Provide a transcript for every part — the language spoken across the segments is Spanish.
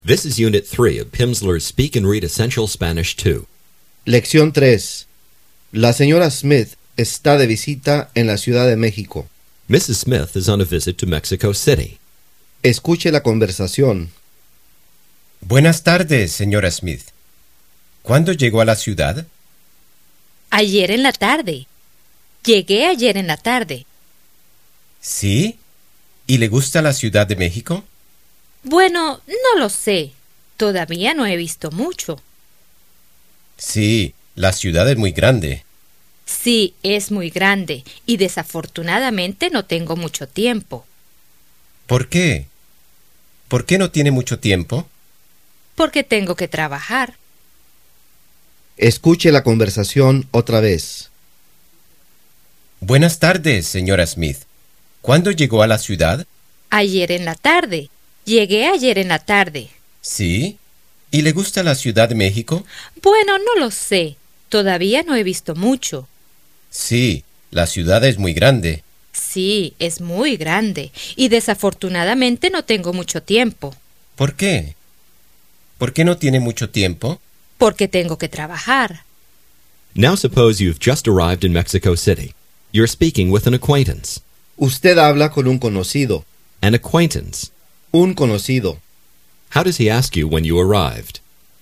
This is Unit 3 of Pimsleur's Speak and Read Essential Spanish 2. Lección 3. La señora Smith está de visita en la Ciudad de México. Mrs. Smith is on a visit to Mexico City. Escuche la conversación. Buenas tardes, señora Smith. ¿Cuándo llegó a la ciudad? Ayer en la tarde. Llegué ayer en la tarde. ¿Sí? ¿Y le gusta la Ciudad de México? Bueno, no lo sé. Todavía no he visto mucho. Sí, la ciudad es muy grande. Sí, es muy grande y desafortunadamente no tengo mucho tiempo. ¿Por qué? ¿Por qué no tiene mucho tiempo? Porque tengo que trabajar. Escuche la conversación otra vez. Buenas tardes, señora Smith. ¿Cuándo llegó a la ciudad? Ayer en la tarde. Llegué ayer en la tarde. ¿Sí? ¿Y le gusta la Ciudad de México? Bueno, no lo sé. Todavía no he visto mucho. Sí, la ciudad es muy grande. Sí, es muy grande y desafortunadamente no tengo mucho tiempo. ¿Por qué? ¿Por qué no tiene mucho tiempo? Porque tengo que trabajar. Now suppose you've just arrived in Mexico City. You're speaking with an acquaintance. Usted habla con un conocido. An acquaintance. Un conocido. How does he ask you when you arrived?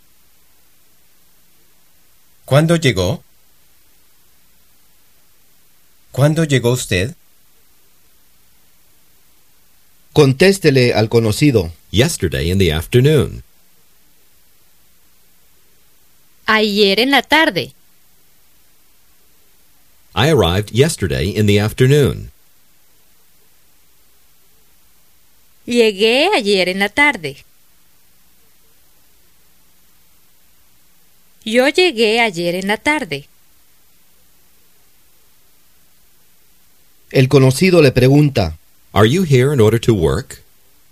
¿Cuándo llegó? ¿Cuándo llegó usted? Contéstele al conocido. Yesterday in the afternoon. Ayer en la tarde. I arrived yesterday in the afternoon. Llegué ayer en la tarde. Yo llegué ayer en la tarde. El conocido le pregunta. Are you here in order to work?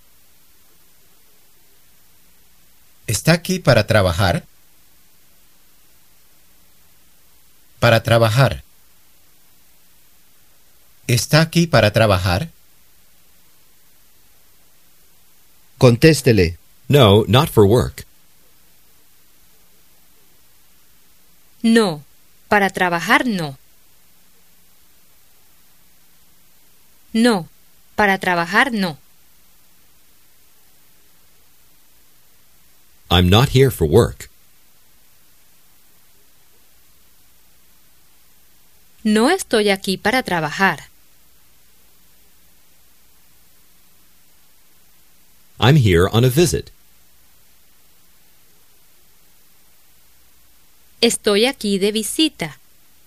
¿Está aquí para trabajar? Para trabajar. ¿Está aquí para trabajar? Contéstele. No, not for work. No, para trabajar no. No, para trabajar no. I'm not here for work. No estoy aquí para trabajar. I'm here on a visit. Estoy aquí de visita.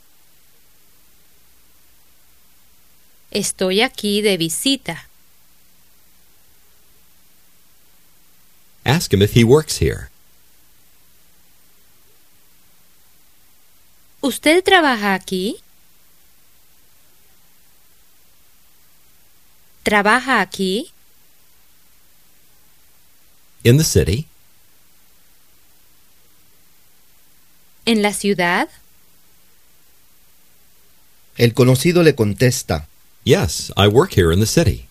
Estoy aquí de visita. Ask him if he works here. ¿Usted trabaja aquí? ¿Trabaja aquí? In the city? ¿En la ciudad? El conocido le contesta. Yes, I work here in the city.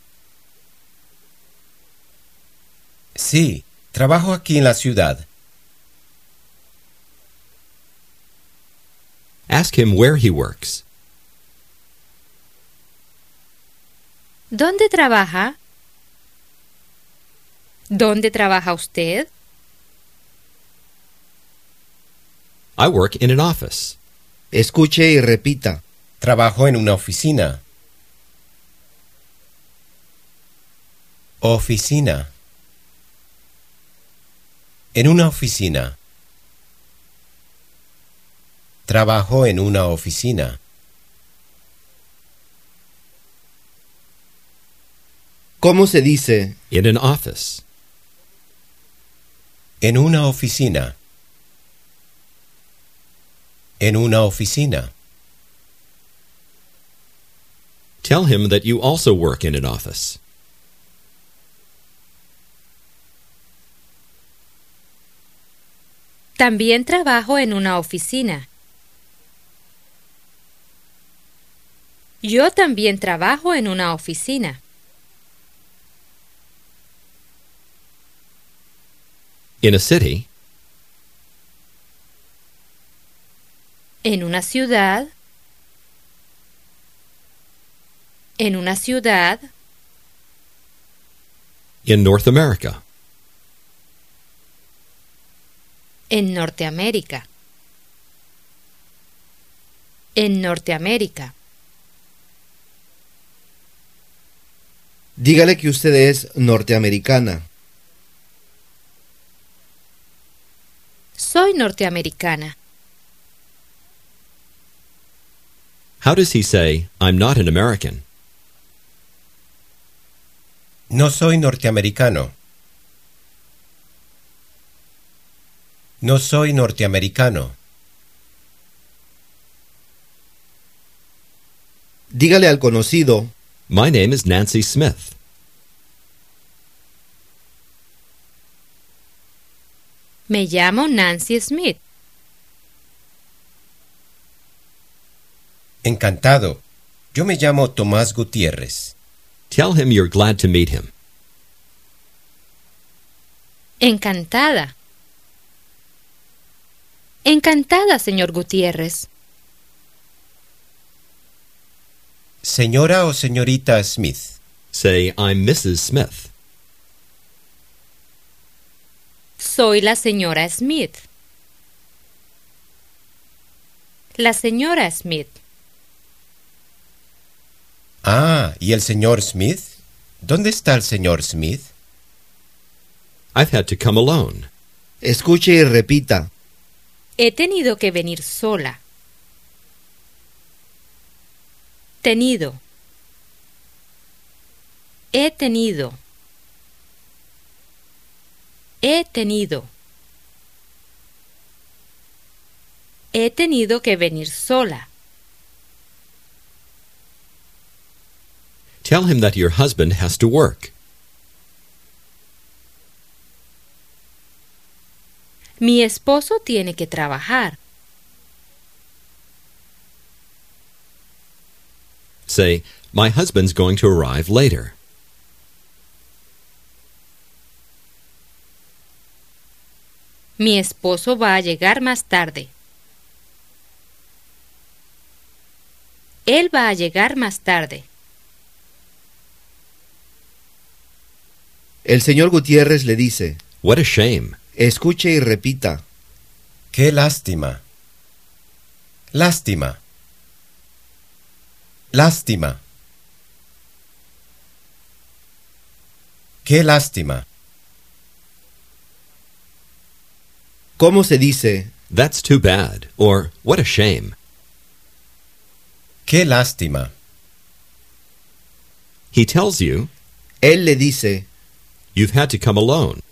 Sí, trabajo aquí en la ciudad. Ask him where he works. ¿Dónde trabaja? ¿Dónde trabaja usted? I work in an office. Escuche y repita. Trabajo en una oficina. Oficina. En una oficina. Trabajo en una oficina. ¿Cómo se dice? In an office. En una oficina. En una oficina. Tell him that you also work in an office. También trabajo en una oficina. Yo también trabajo en una oficina. In a city, En una ciudad. En una ciudad. in North America, En Norteamérica. En Norteamérica. Dígale que usted es norteamericana. Soy norteamericana. how does he say, I'm not an American? No soy norteamericano. No soy norteamericano. Dígale al conocido, My name is Nancy Smith. Me llamo Nancy Smith. Encantado. Yo me llamo Tomás Gutiérrez. Tell him you're glad to meet him. Encantada. Encantada, señor Gutiérrez. Señora o señorita Smith. Say, I'm Mrs. Smith. Soy la señora Smith. La señora Smith. Ah, ¿y el señor Smith? ¿Dónde está el señor Smith? I've had to come alone. escuche y repita. He tenido que venir sola. Tenido. He tenido. He tenido. He tenido que venir sola. Tell him that your husband has to work. Mi esposo tiene que trabajar. Say, my husband's going to arrive later. Mi esposo va a llegar más tarde. Él va a llegar más tarde. El señor Gutiérrez le dice, What a shame. escuche y repita. ¡Qué lástima! Lástima. Lástima. ¡Qué lástima! ¿Cómo se dice? That's too bad. Or, what a shame. ¡Qué lástima! He tells you, Él le dice, you've had to come alone.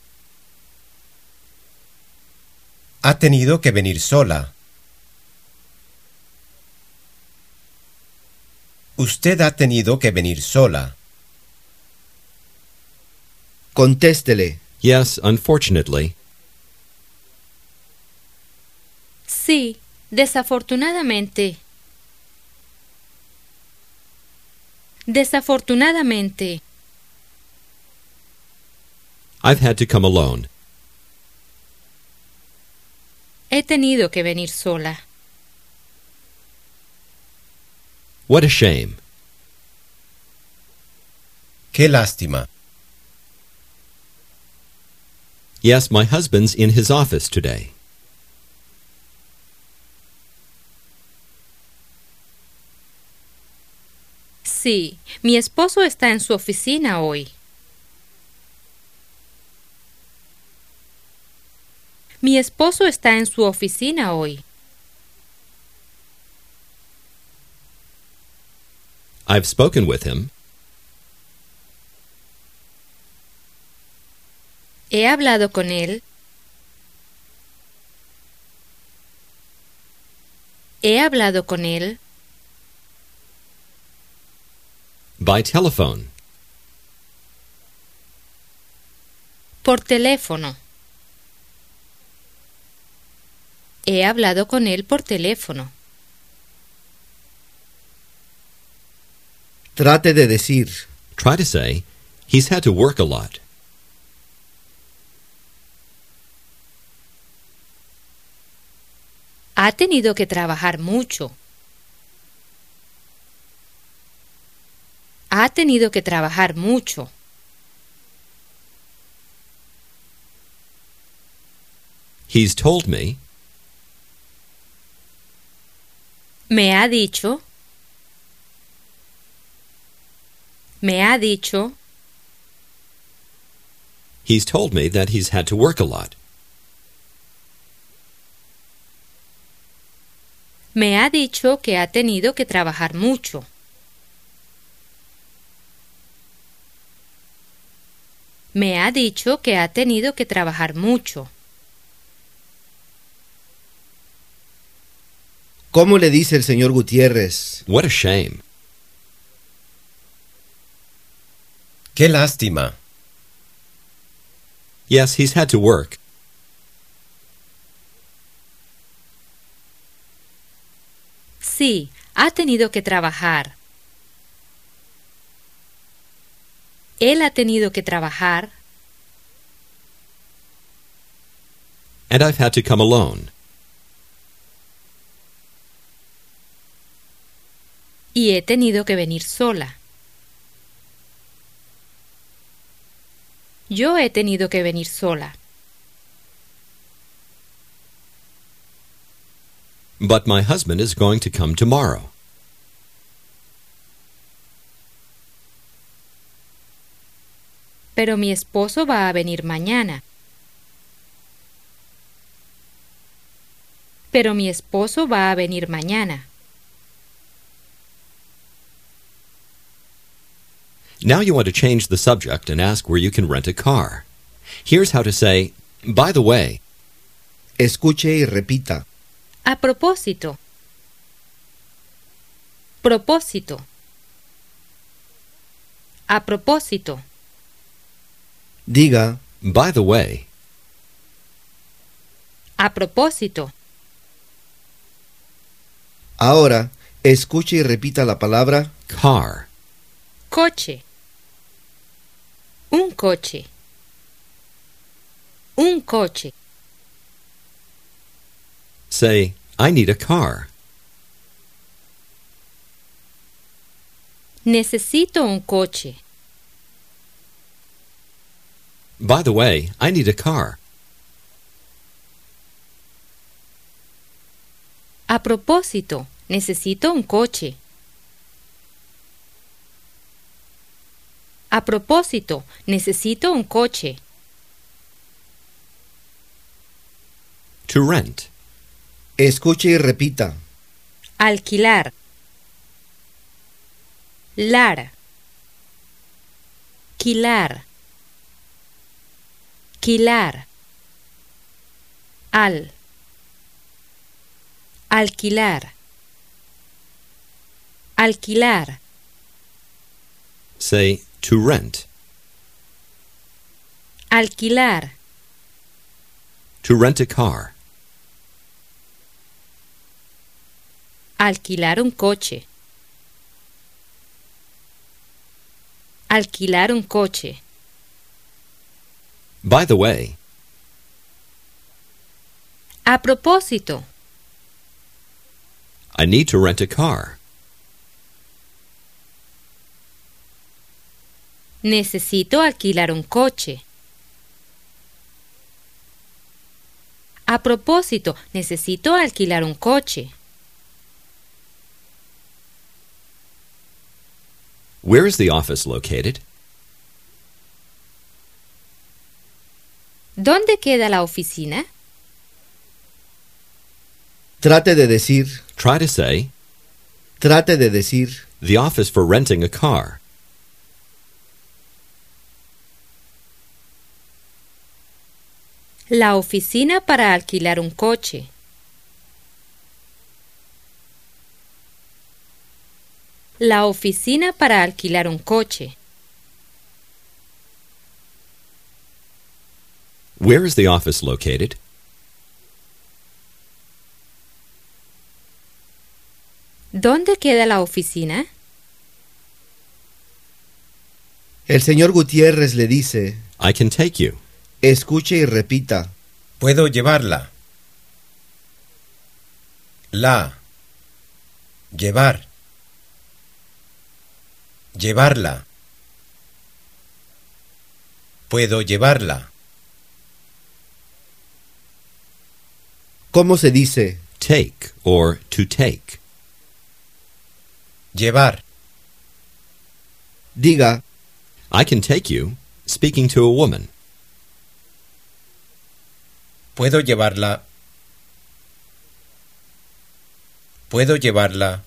Ha tenido que venir sola. Usted ha tenido que venir sola. contéstele. Yes, unfortunately. Sí, desafortunadamente. Desafortunadamente. I've had to come alone. He tenido que venir sola. What a shame. ¡Qué lástima! Yes, my husband's in his office today. Sí, mi esposo está en su oficina hoy. Mi esposo está en su oficina hoy. I've spoken with him. He hablado con él. He hablado con él. By telephone. Por teléfono. He hablado con él por teléfono. Trate de decir, Try to say, he's had to work a lot. Ha tenido que trabajar mucho. Ha tenido que trabajar mucho. He's told me. Me ha dicho. Me ha dicho. He's told me that he's had to work a lot. Me ha dicho que ha tenido que trabajar mucho. Me ha dicho que ha tenido que trabajar mucho. ¿Cómo le dice el señor Gutiérrez? What a shame. ¡Qué lástima! Yes, he's had to work. Sí, ha tenido que trabajar. Él ha tenido que trabajar. And I've had to come alone. Y he tenido que venir sola. Yo he tenido que venir sola. But my husband is going to come tomorrow. Pero mi esposo va a venir mañana. Pero mi esposo va a venir mañana. Now you want to change the subject and ask where you can rent a car. Here's how to say, by the way. Escuche y repita. A propósito. Propósito. A propósito. Diga, By the way. A propósito. ahora, escuche y repita la palabra Car. Coche. Un coche. Un coche. Say, I need a car. Necesito un coche. By the way, I need a car. A propósito, necesito un coche. A propósito, necesito un coche. To rent. escuche y repita. Alquilar. Lar. Quilar. Quilar. Al. Alquilar. Alquilar. Say, to rent. Alquilar. To rent a car. Alquilar un coche. Alquilar un coche. By the way. A propósito. I need to rent a car. Necesito alquilar un coche. A propósito, necesito alquilar un coche. Where is the office located? ¿Dónde queda la oficina? Trate de decir, Try to say, trate de decir, the office for renting a car. La oficina para alquilar un coche. La oficina para alquilar un coche. Where is the office located? ¿Dónde queda la oficina? el señor Gutiérrez le dice, I can take you. escuche y repita. Puedo llevarla. La. Llevar. Llevarla. Puedo llevarla. ¿Cómo se dice? Take or to take. Llevar. Diga, I can take you, speaking to a woman. Puedo llevarla. Puedo llevarla.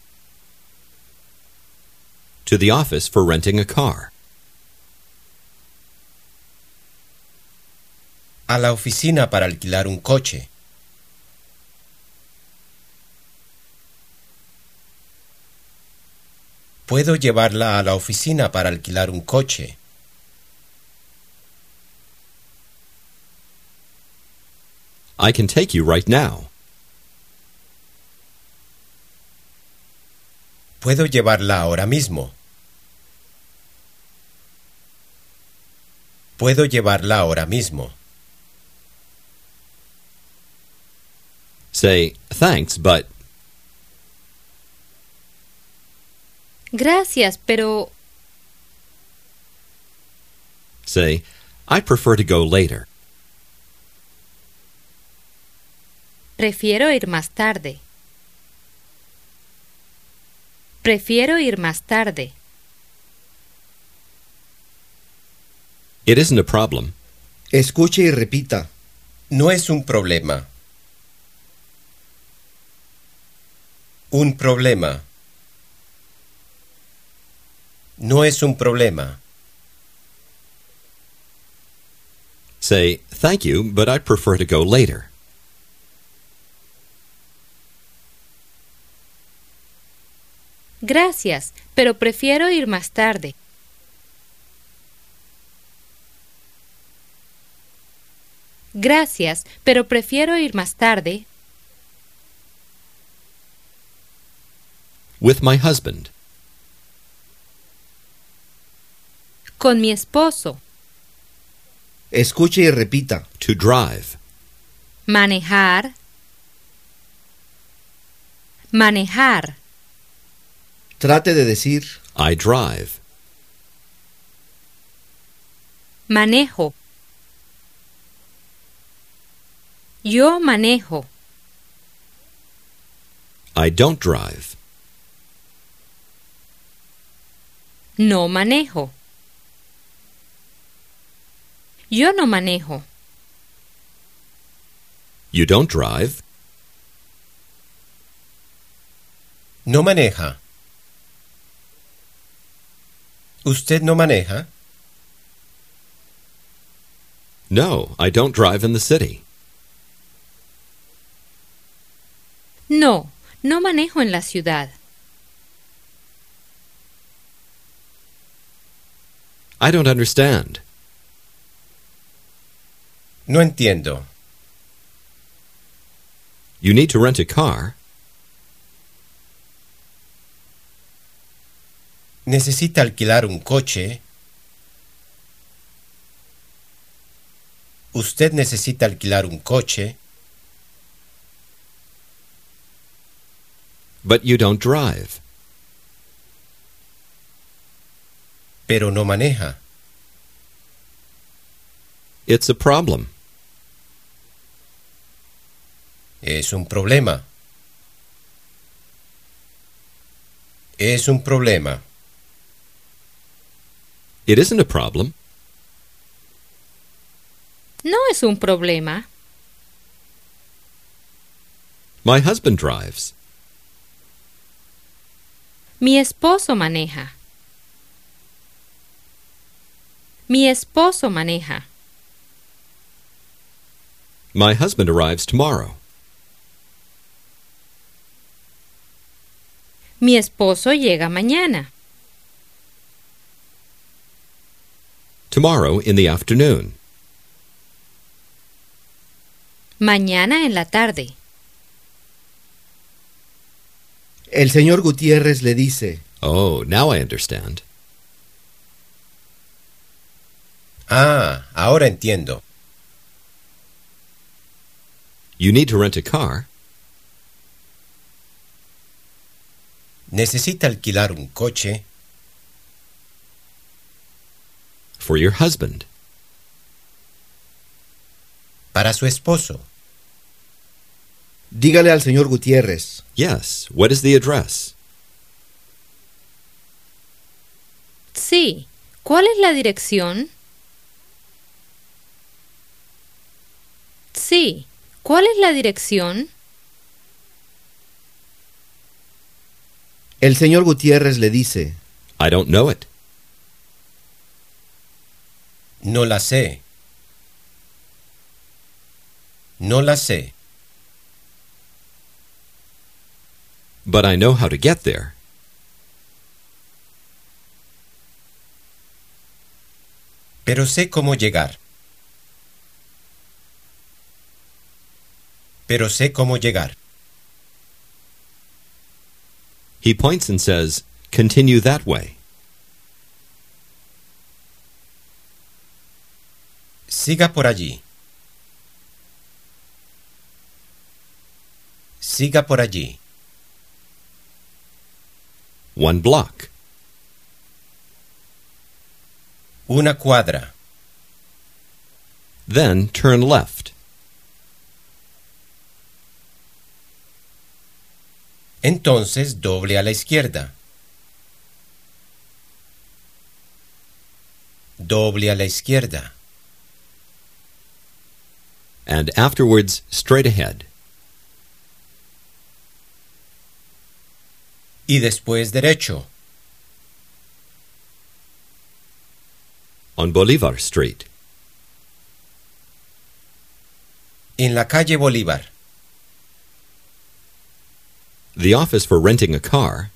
To the office for renting a car. A la oficina para alquilar un coche. Puedo llevarla a la oficina para alquilar un coche. I can take you right now. Puedo llevarla ahora mismo. Puedo llevarla ahora mismo. Say, thanks, but... Gracias, pero Say, I prefer to go later. prefiero ir más tarde. Prefiero ir más tarde. It isn't a problem. escuche y repita. No es un problema. Un problema. No es un problema. Say, thank you, but I prefer to go later. Gracias, pero prefiero ir más tarde. Gracias, pero prefiero ir más tarde. With my husband. Con mi esposo. Escuche y repita. To drive. Manejar. Manejar. Trate de decir. I drive. Manejo. Yo manejo. I don't drive. No manejo. Yo no manejo. You don't drive. No maneja. ¿Usted no maneja? No, I don't drive in the city. No, no manejo en la ciudad. I don't understand. No entiendo. You need to rent a car. ¿Necesita alquilar un coche? ¿Usted necesita alquilar un coche? But you don't drive. Pero no maneja. It's a problem. Es un problema. Es un problema. It isn't a problem. No es un problema. My husband drives. Mi esposo maneja. Mi esposo maneja. My husband arrives tomorrow. Mi esposo llega mañana. Tomorrow in the afternoon. Mañana en la tarde. El señor Gutiérrez le dice. Oh, now I understand. Ah, ahora entiendo. You need to rent a car. Necesita alquilar un coche for your husband. para su esposo. Dígale al señor Gutiérrez. Yes. What is the address? Sí. ¿Cuál es la dirección? Sí. ¿Cuál es la dirección? El señor Gutiérrez le dice. I don't know it. No la sé. No la sé. But I know how to get there. Pero sé cómo llegar. Pero sé cómo llegar. He points and says, continue that way. Siga por allí. Siga por allí. 1 block. Una cuadra. Then turn left. Entonces doble a la izquierda. Doble a la izquierda. And afterwards, straight ahead. Y después derecho. On Bolivar Street. En la calle Bolívar. The office for renting a car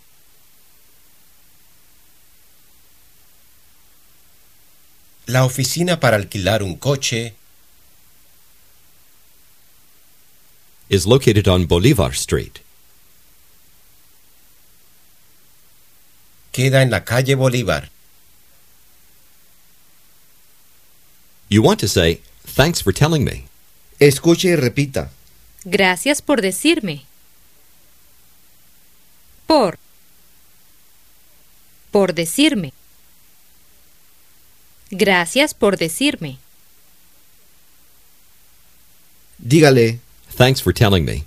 La oficina para alquilar un coche is located on Bolivar Street. queda en la calle Bolívar. You want to say, thanks for telling me. Escuche y repita. Gracias por decirme. Por decirme. Gracias por decirme. Dígale. Thanks for telling me.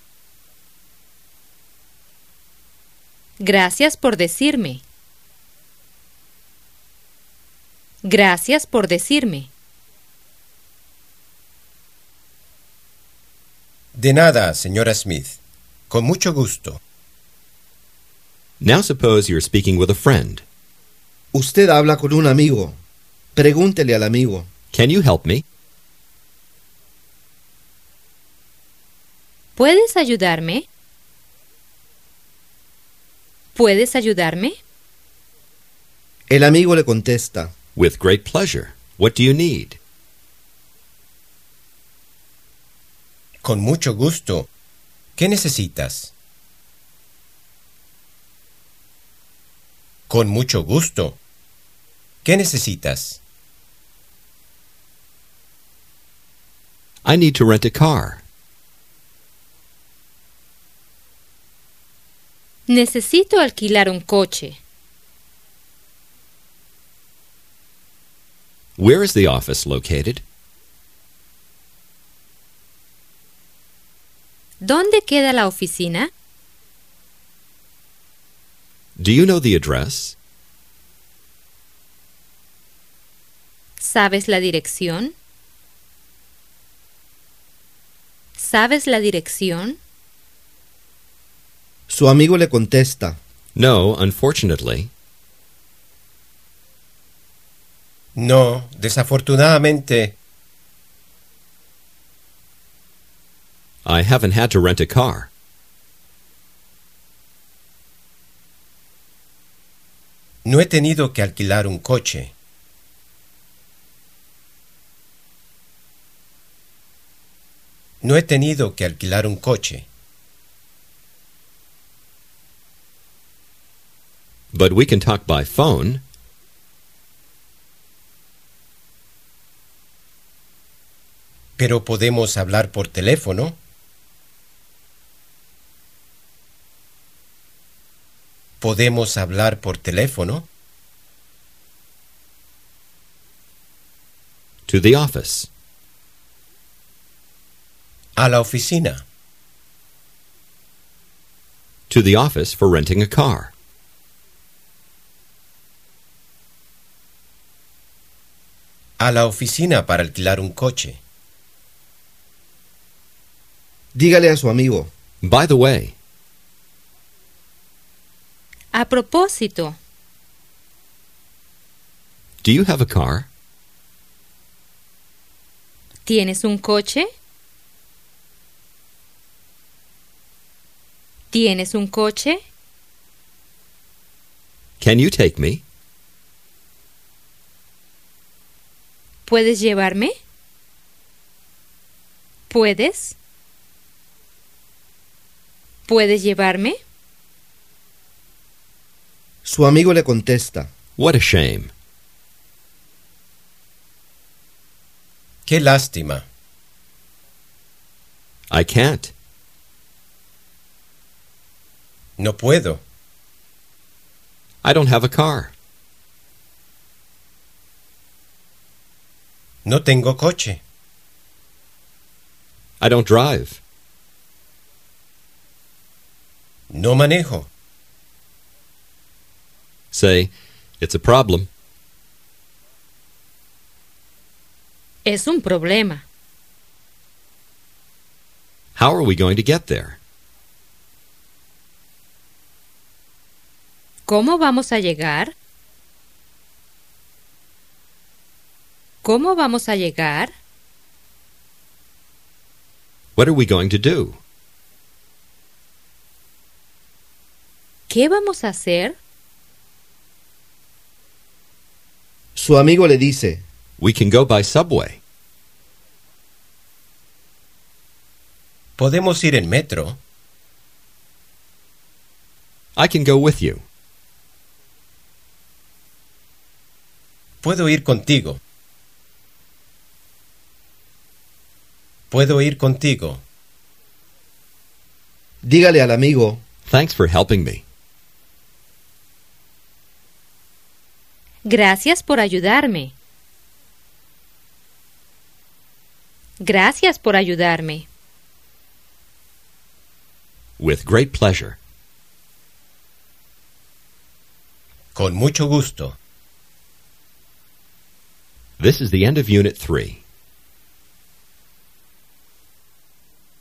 Gracias por decirme. Gracias por decirme. De nada, señora Smith. Con mucho gusto. Now suppose you're speaking with a friend. Usted habla con un amigo. Pregúntele al amigo. Can you help me? ¿Puedes ayudarme? ¿Puedes ayudarme? El amigo le contesta. With great pleasure. What do you need? Con mucho gusto. ¿Qué necesitas? Con mucho gusto. ¿Qué necesitas? I need to rent a car. Necesito alquilar un coche. Where is the office located? ¿Dónde queda la oficina? Do you know the address? ¿Sabes la dirección? ¿Sabes la dirección? Su amigo le contesta. No, unfortunately. No, desafortunadamente, I haven't had to rent a car. no he tenido que alquilar un coche. No he tenido que alquilar un coche. But we can talk by phone. Pero podemos hablar por teléfono. ¿Podemos hablar por teléfono? To the office. A la oficina. To the office for renting a car. A la oficina para alquilar un coche. Dígale a su amigo. By the way. A propósito, Do you have a car? ¿tienes un coche? ¿Tienes un coche? Can you take me? ¿Puedes llevarme? ¿Puedes? ¿Puedes llevarme? Su amigo le contesta. What a shame. ¡Qué lástima! I can't. No puedo. I don't have a car. No tengo coche. I don't drive. No manejo. Say, it's a problem. Es un problema. How are we going to get there? ¿Cómo vamos a llegar? ¿Cómo vamos a llegar? What are we going to do? ¿Qué vamos a hacer? Su amigo le dice. We can go by subway. ¿Podemos ir en metro? I can go with you. Puedo ir contigo. Puedo ir contigo. Dígale al amigo. Thanks for helping me. Gracias por ayudarme. Gracias por ayudarme. With great pleasure. Con mucho gusto. This is the end of Unit 3.